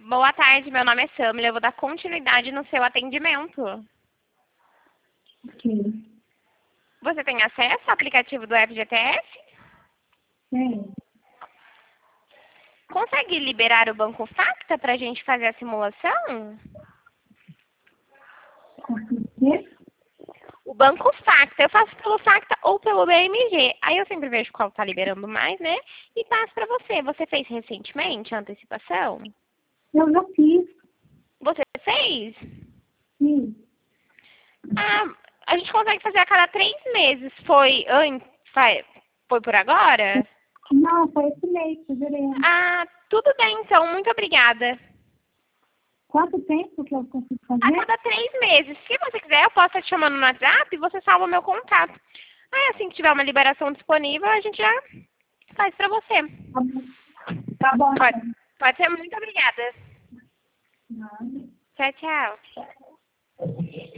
Boa tarde, meu nome é Samila. Eu vou dar continuidade no seu atendimento. Ok. Você tem acesso ao aplicativo do FGTS? Tem. Consegue liberar o Banco Facta para a gente fazer a simulação? Consegui? O Banco Facta, eu faço pelo Facta ou pelo BMG. Aí eu sempre vejo qual está liberando mais, né? E passo para você. Você fez recentemente a antecipação? Eu já fiz. Você fez? Sim. Ah, a gente consegue fazer a cada 3 meses. Foi por agora? Não, foi esse mês, fevereiro. Ah, tudo bem então. Muito obrigada. Quanto tempo que eu consigo A fazer? cada 3 meses. Se você quiser, eu posso estar te chamando no WhatsApp e você salva o meu contato. Aí assim que tiver uma liberação disponível, a gente já faz pra você. Tá bom. Tá bom, Pode, então. pode ser. Muito obrigada. Nada. Tchau, tchau.